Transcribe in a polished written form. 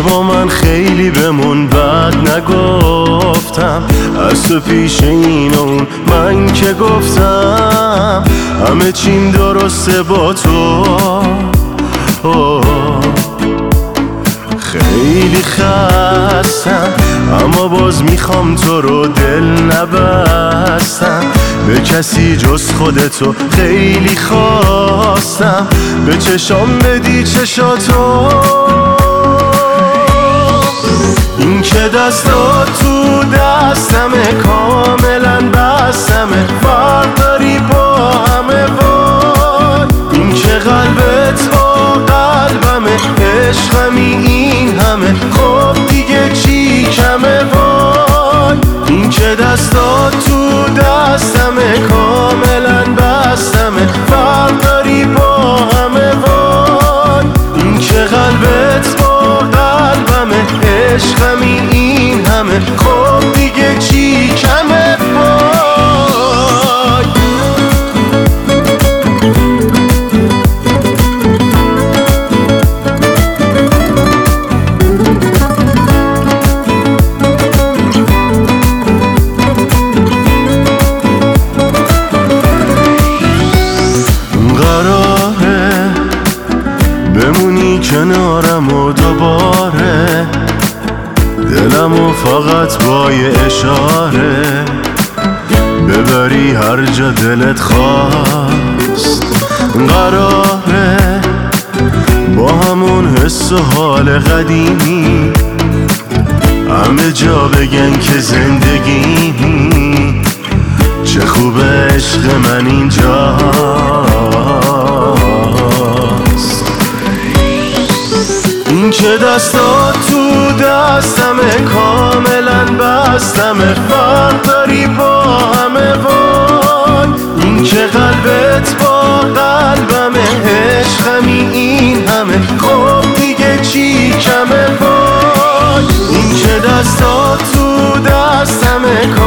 با من خیلی بمون بد نگفتم، از تو پیش این و اون من که گفتم همه چیم درسته با تو. خیلی خستم اما باز میخوام تو رو دل نبستم، به کسی جز خودتو خیلی خواستم، به چشام بدی چشاتو. این که دستات تو دستمه کاملا بستمه، فرق داری با همه وای. این که قلبت با قلبمه، عشقمی این همه، خب دیگه چی کمه وای. این که دستات تو دستمه کاملا بستمه، فرق داری با همه وای. این که قلبت با قلبمه، عشقمی این همه، خب دیگه چی کمه وای. قراره بمونی کنارم و دوباره، دلمو فقط با یه اشاره ببری هر جا دلت خواست. قراره با همون حس و حال قدیمی همه جا بگن که زندگیمی چه خوبه، عشق من اینجاست. این که دستات تو دستمه کاملا بستمه، فرق داری با همه وای. این که قلبت با قلبمه، عشقمی این همه، خب دیگه چی کمه وای. این که دستات تو دستمه